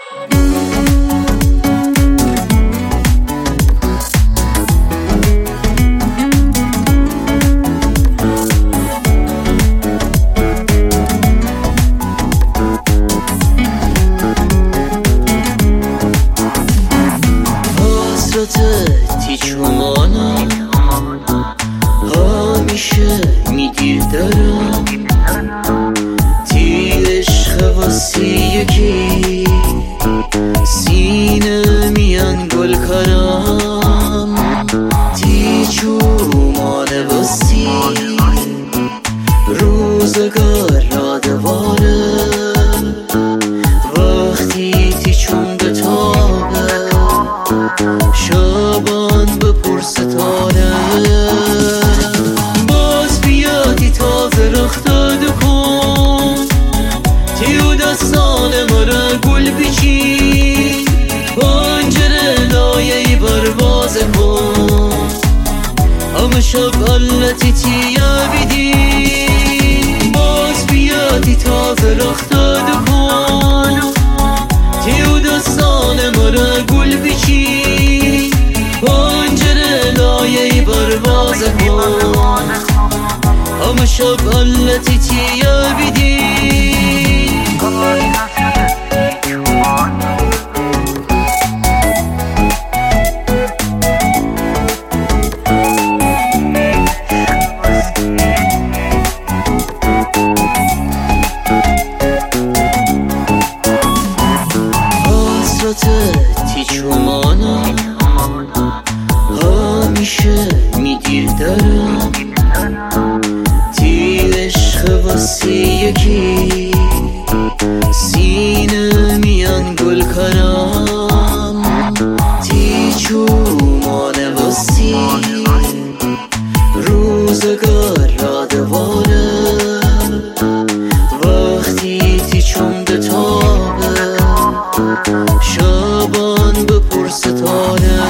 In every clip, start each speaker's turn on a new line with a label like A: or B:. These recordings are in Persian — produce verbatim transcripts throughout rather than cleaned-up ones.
A: حسرتتی چمانم همیشه میگیر دارم تی عشق واسه یکی سینه میان گل کنم تی چومانه واسه روزگار را دواره وقتی تی چون به تابه شبان بپر ستاره باز بیادی تازه رختاد کن تیو دستان مرا گل بیچی پنجره لایه برواز کن همه شب علتی تیا بیدی باز بیادی تازه رختاد کن تیو دستان مرا گل بیچی پنجره لایه برواز کن همه شب علتی تیا بیدی حسرتتی چمانم همیشه میگیر دارم تی عشق واسه یکی سینه میان گل کنم تی چومانه واسه روزگار را دواره وقتی تی چون به تابه شبان بپر ستاره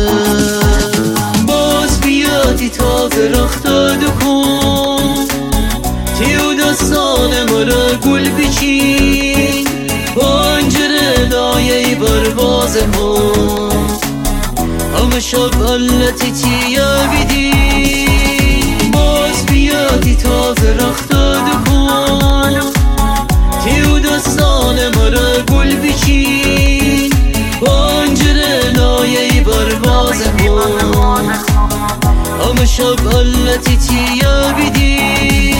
A: باز بیادی تازه رختاد کن تیو دستان مرا گل بیچی پنجره لایه برواز کن همه شب علتی تیا بیدی باز بیادی تازه رختاد کن تیو دستان مرا گل بیچی پنجره لایه برواز کن همه شب علتی تیا بیدی